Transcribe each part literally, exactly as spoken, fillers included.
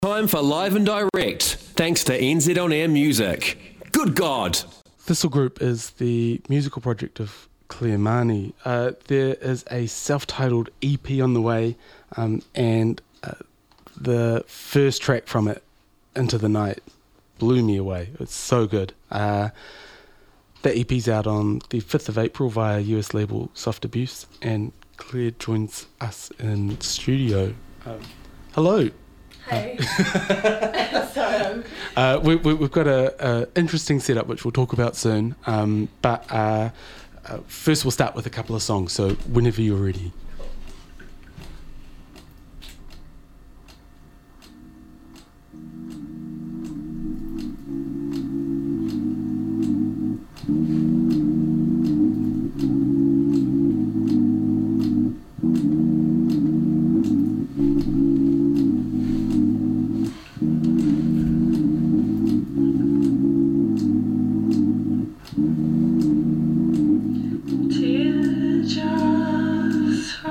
Time for Live and Direct, thanks to N Z On Air Music. Good God! Thistle Group is the musical project of Claire Marnie. Uh, there is a self-titled E P on the way, um, and uh, the first track from it, Into the Night, blew me away. It's so good. Uh, that E P's out on the fifth of April via U S label Soft Abuse, and Claire joins us in studio. Um, hello. Hey. Sorry. Uh, we, we, we've got a, a interesting setup which we'll talk about soon, um, but uh, uh, first we'll start with a couple of songs, so whenever you're ready. Teardrops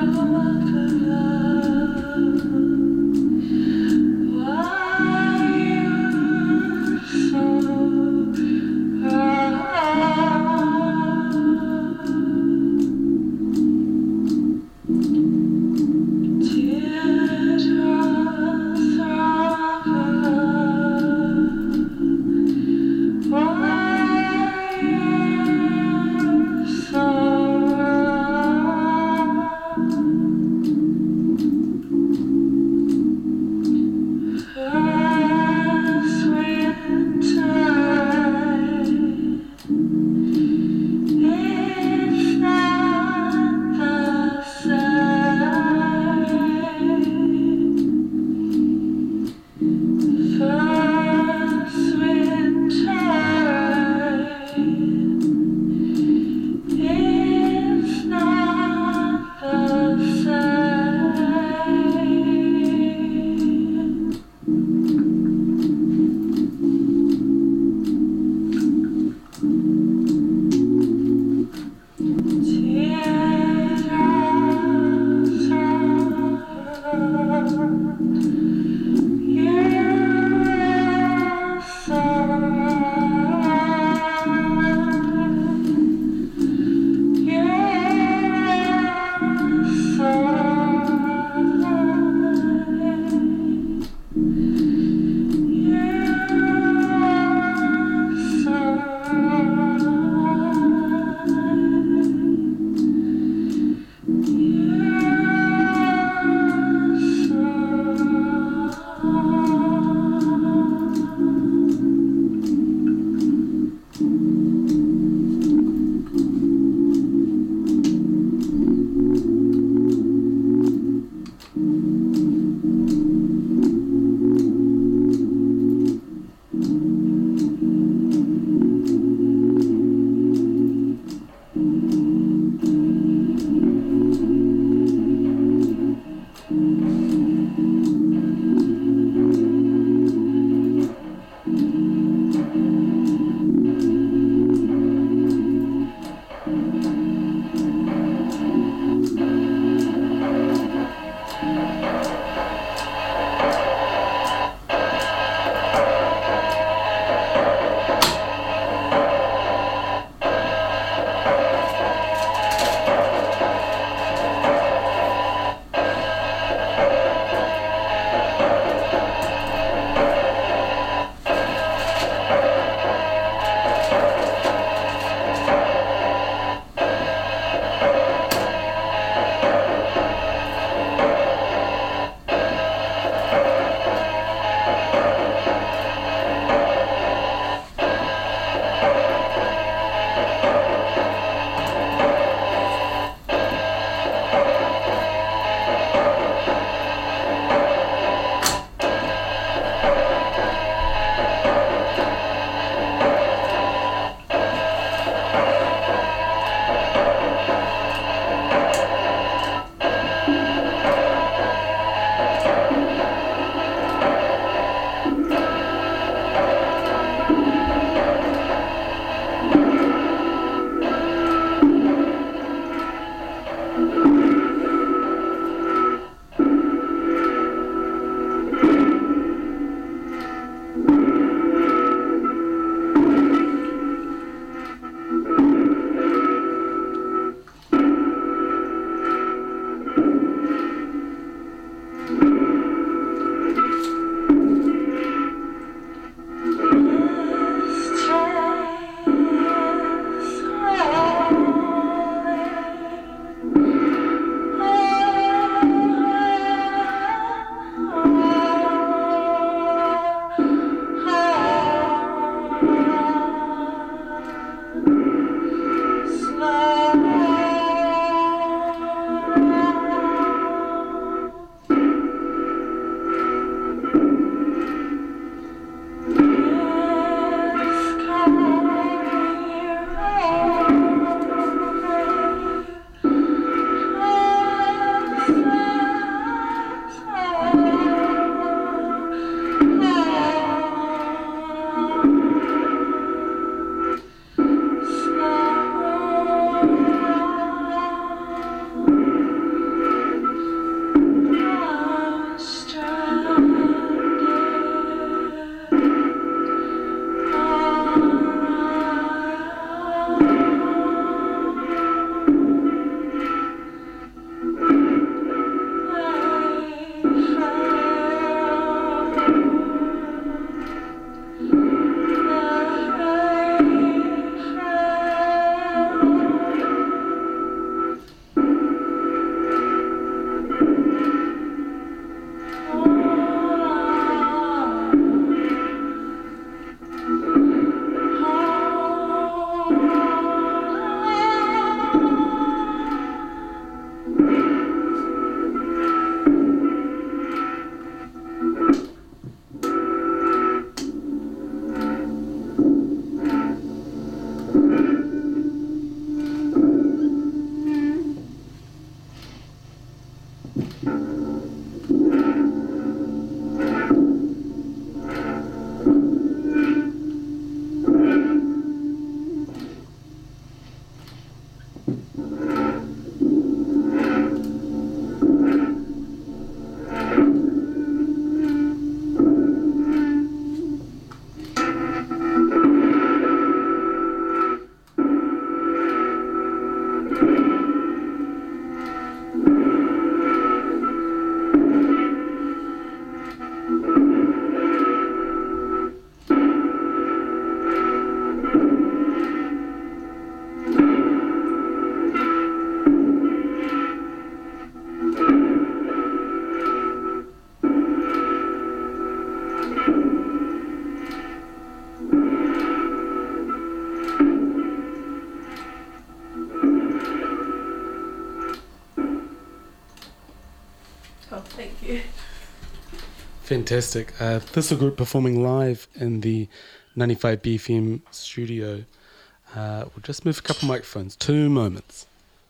Fantastic. Uh, Thistle Group performing live in the ninety-five B F M studio. Uh, we'll just move a couple microphones. Two moments.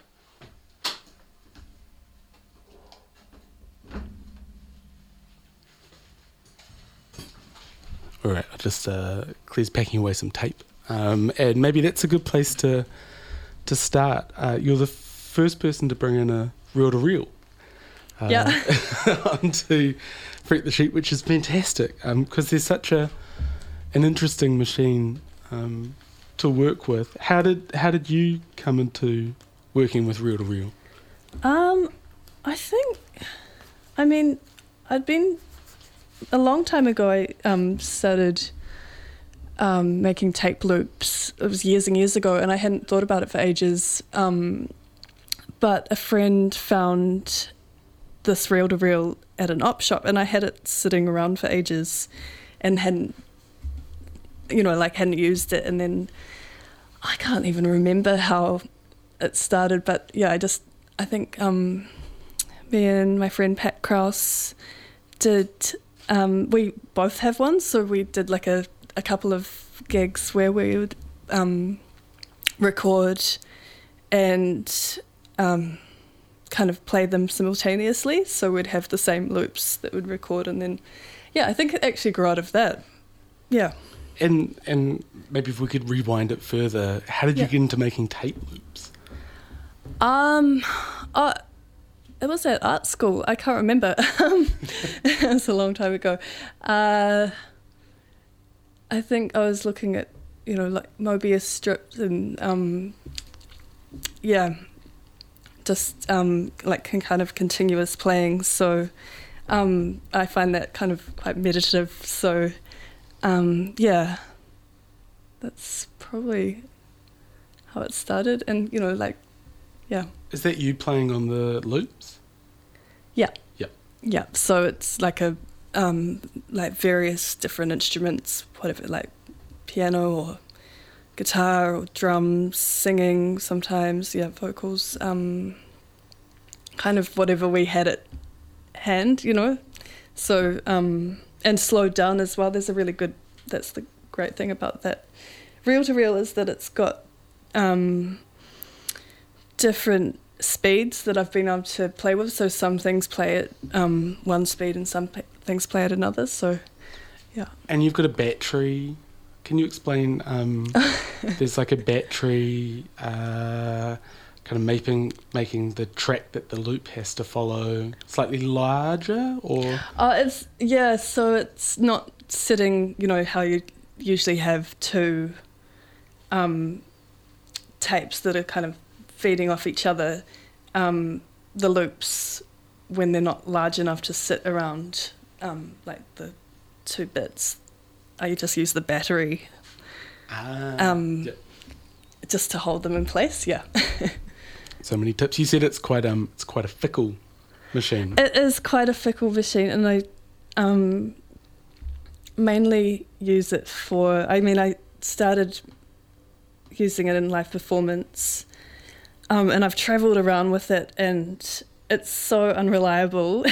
All right, I'll just uh, Claire's packing away some tape, um, and maybe that's a good place to to start. Uh, you're the first person to bring in a reel-to-reel uh, Yeah. onto Freak the Sheep, which is fantastic because um, there's such a an interesting machine um, to work with. How did how did you come into working with reel-to-reel? Um, I think, I mean, I'd been, a long time ago I um, started um, making tape loops. It was years and years ago and I hadn't thought about it for ages. Um, but a friend found this reel-to-reel at an op shop and I had it sitting around for ages and hadn't, you know, like hadn't used it. And then I can't even remember how it started, but yeah, I just, I think um, me and my friend Pat Krause did, um, we both have one, so we did like a, a couple of gigs where we would um, record and um, kind of play them simultaneously, so we'd have the same loops that would record, and then, yeah, I think it actually grew out of that, yeah. And and maybe if we could rewind it further, how did Yeah. you get into making tape loops? Um, uh, it was at art school. I can't remember. Um, it was a long time ago. Uh, I think I was looking at, you know, like Mobius strips and, um, yeah, just um, like kind of continuous playing. So um, I find that kind of quite meditative. So um, yeah, that's probably how it started. And, you know, like, yeah. Is that you playing on the loops? Yeah. Yep. Yeah. So it's like a um, like various different instruments, whatever, like piano or guitar or drums, singing sometimes, yeah, vocals, um, kind of whatever we had at hand, you know. So um, and slowed down as well. There's a really good. That's the great thing about that reel to reel is that it's got um, different speeds that I've been able to play with. So some things play at um, one speed and some p- things play at another. So, yeah. And you've got a battery. Can you explain? Um, there's like a battery uh, kind of making making the track that the loop has to follow slightly larger, or Uh, it's yeah. So it's not sitting. You know how you usually have two um, tapes that are kind of feeding off each other. Um, the loops, when they're not large enough to sit around, um, like the two bits, I just use the battery ah, um, yep. just to hold them in place. Yeah. So many tips. You said it's quite um it's quite a fickle machine. It is quite a fickle machine, and I um, mainly use it for. I mean, I started using it in live performance, um, and I've travelled around with it, and it's so unreliable.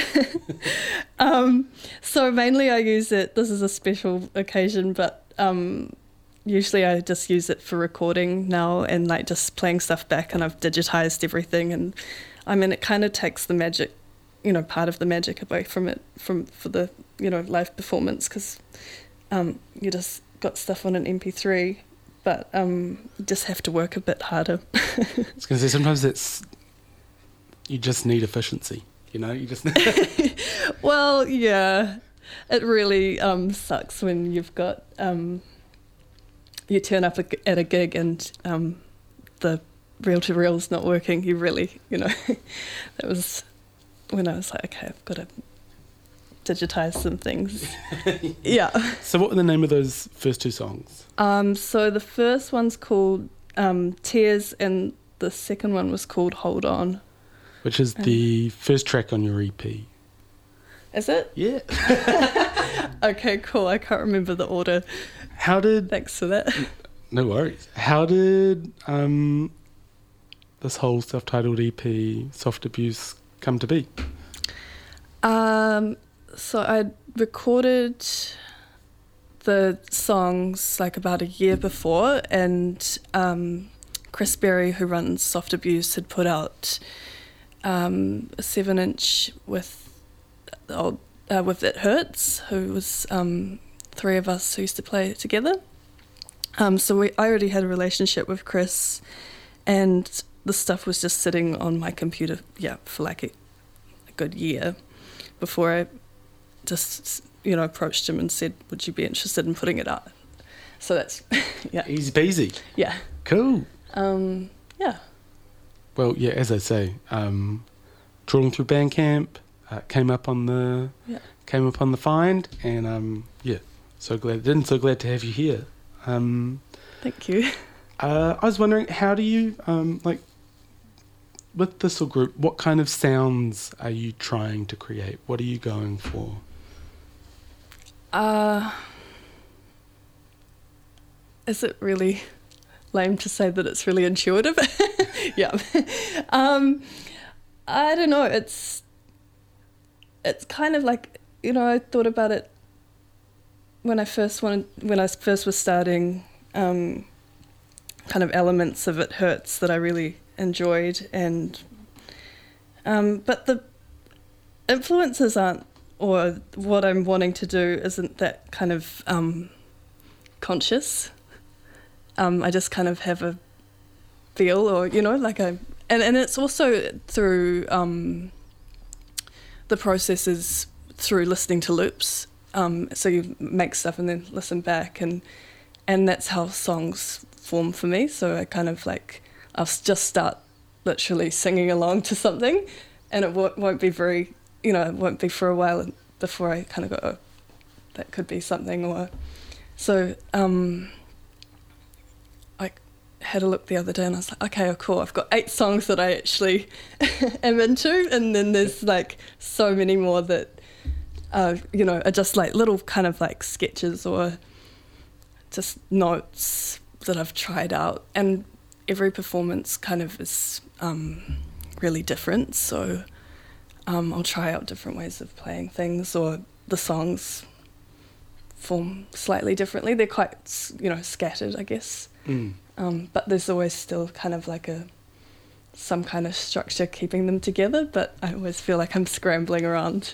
um, so mainly I use it. This is a special occasion, but um, usually I just use it for recording now and like just playing stuff back, and I've digitized everything, and I mean it kind of takes the magic, you know, part of the magic away from it from for the, you know, live performance, because um, you just got stuff on an M P three, but um, you just have to work a bit harder. I was going to say sometimes it's you just need efficiency. You know, you just. Well, yeah, it really um, sucks when you've got um, you turn up at a gig and um, the reel to reel's not working. You really, you know, that was when I was like, okay, I've got to digitize some things. Yeah. So what were the name of those first two songs? Um, so the first one's called um, Tears, and the second one was called Hold On. Which is the first track on your E P. Is it? Yeah. Okay, cool. I can't remember the order. How did... Thanks for that. No worries. How did um, this whole self-titled E P, Soft Abuse, come to be? Um, so I'd recorded the songs like about a year before, and um, Chris Berry, who runs Soft Abuse, had put out um, a seven-inch with uh, with It Hurts, who was um, three of us who used to play together. Um, so we, I already had a relationship with Chris, and the stuff was just sitting on my computer, yeah, for like a, a good year before I just, you know, approached him and said, would you be interested in putting it out? So that's, yeah. Easy peasy. Yeah. Cool. Um, yeah. Well, yeah, as I say, um, trawling through Bandcamp, uh, came up on the Yeah. came up on the find, and um, yeah, so glad, and so glad to have you here. Um, Thank you. uh, I was wondering, how do you um, like with this little group? What kind of sounds are you trying to create? What are you going for? Uh, is it really lame to say that it's really intuitive? Yeah. um, I don't know. It's it's kind of like, you know, I thought about it when I first wanted, when I first was starting, um, kind of elements of It Hurts that I really enjoyed, and um, but the influences aren't, or what I'm wanting to do isn't that kind of um, conscious. Um, I just kind of have a feel, or, you know, like I, and, and it's also through um, the processes through listening to loops. Um, so you make stuff and then listen back, and and that's how songs form for me. So I kind of like, I'll just start literally singing along to something, and it w- won't be very, you know, it won't be for a while before I kind of go, oh, that could be something. Or so um, I had a look the other day and I was like, okay, oh, cool, I've got eight songs that I actually am into, and then there's like so many more that uh, you know, are just like little kind of like sketches or just notes that I've tried out, and every performance kind of is um, really different, so um, I'll try out different ways of playing things, or the songs form slightly differently. They're quite, you know, scattered, I guess, Mm. um, but there's always still kind of like a some kind of structure keeping them together, but I always feel like I'm scrambling around.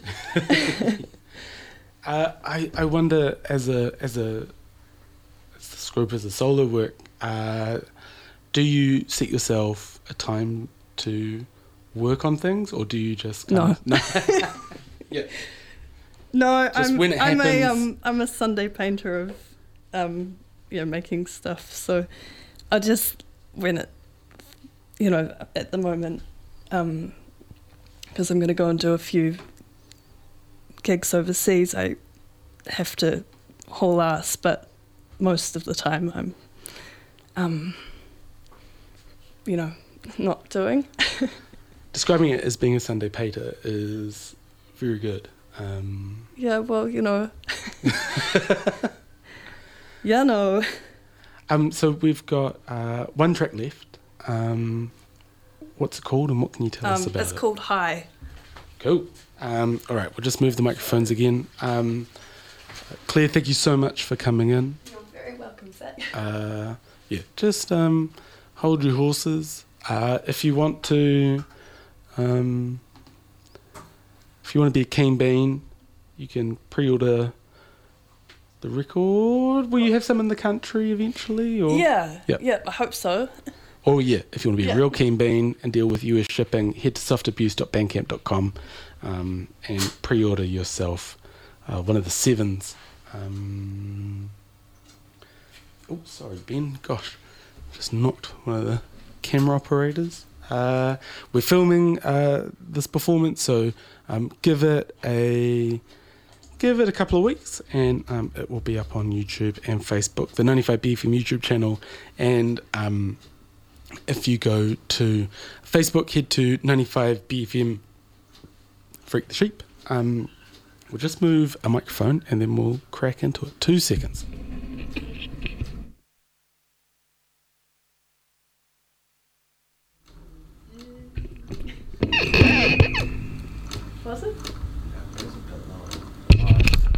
uh, I I wonder, as a as a as this group, as a solo work, uh, do you set yourself a time to work on things, or do you just No. of, no? Yeah. No, Just I'm when it I'm a happens. um I'm a Sunday painter of um yeah, making stuff. So I just, when it, you know, at the moment, um because I'm going to go and do a few gigs overseas, I have to haul ass, but most of the time I'm um you know, not doing. Describing it as being a Sunday painter is very good. Um, Yeah, well, you know. Yeah, no. um, so we've got uh, one track left. Um, what's it called, and what can you tell us Um, about it's it? called High. Cool. Um, all right, we'll just move the microphones again. Um, Claire, thank you so much for coming in. You're very welcome, Zach. Uh, yeah, just um, hold your horses. Uh, if you want to, um, if you want to be a keen bean, you can pre-order the record. Will you have some in the country eventually? Or? Yeah, Yep. yeah, I hope so. Or yeah, if you want to be Yeah. a real keen bean and deal with U S shipping, head to soft abuse dot bandcamp dot com um, and pre-order yourself uh, one of the sevens. Um, oh, sorry, Ben. Gosh, just knocked one of the camera operators. Uh, we're filming uh, this performance, so um, give it a give it a couple of weeks, and um, it will be up on YouTube and Facebook, the ninety-five B F M YouTube channel, and um, if you go to Facebook, head to ninety-five B F M Freak the Sheep. Um, we'll just move a microphone and then we'll crack into it. Two seconds. Was it?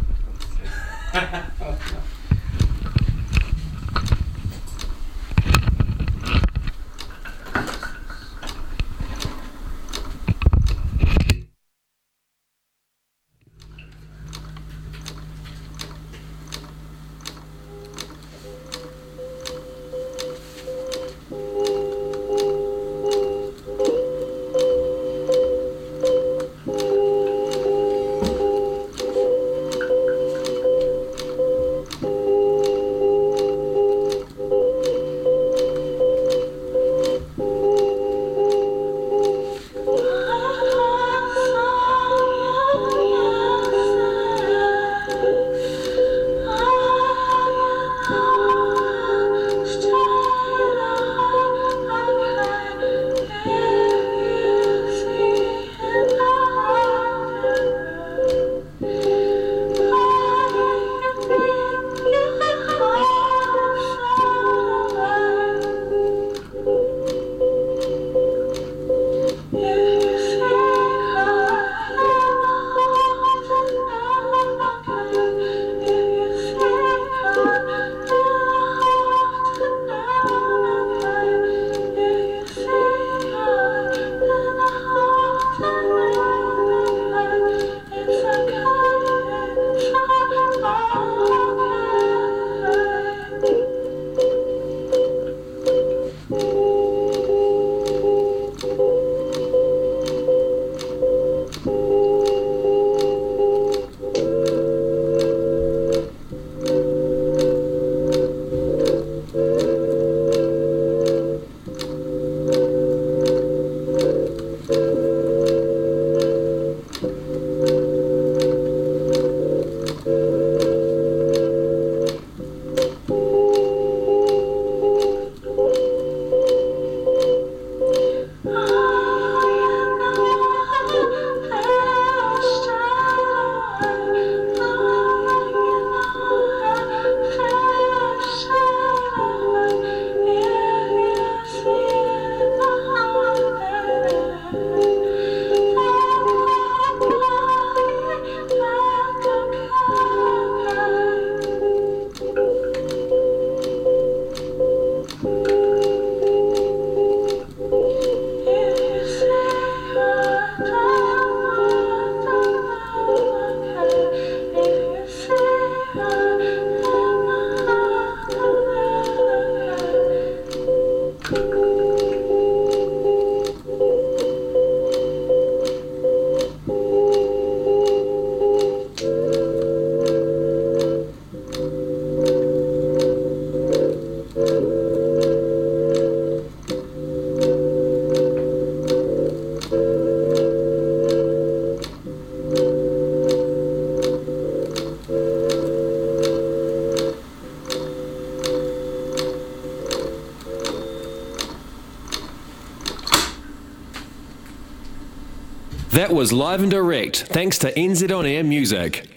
That was live and direct, thanks to N Z On Air Music.